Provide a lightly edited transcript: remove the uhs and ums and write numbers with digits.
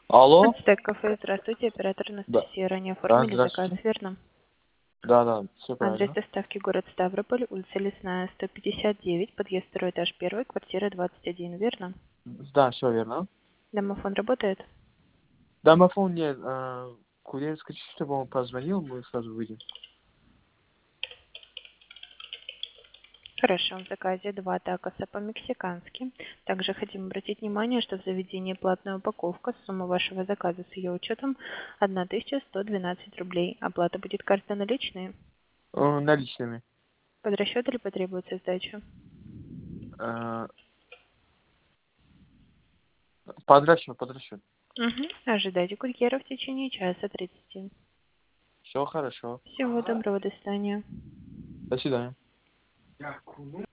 Алло? Ацтек кафе, здравствуйте, оператор Да. Анастасия. Ранее Да, оформили заказ, здравствуйте. верно? Да, все Адрес правильно. доставки город Ставрополь, улица Лесная, 159, подъезд 2, этаж 1, квартира 21, верно? Да, все верно. Домофон работает? Домофон нет. Курьер скажите, чтобы он позвонил, мы сразу выйдем. Хорошо, в заказе 2 такоса по-мексикански. Также хотим обратить внимание, что в заведении платная упаковка. Сумма вашего заказа с ее учетом 1112 рублей. Оплата будет карта наличные. Наличными. Под расчет или потребуется сдача? Э, Под расчет. Угу. Ожидайте курьера в течение часа 30. Все хорошо. Всего доброго, до свидания. До свидания.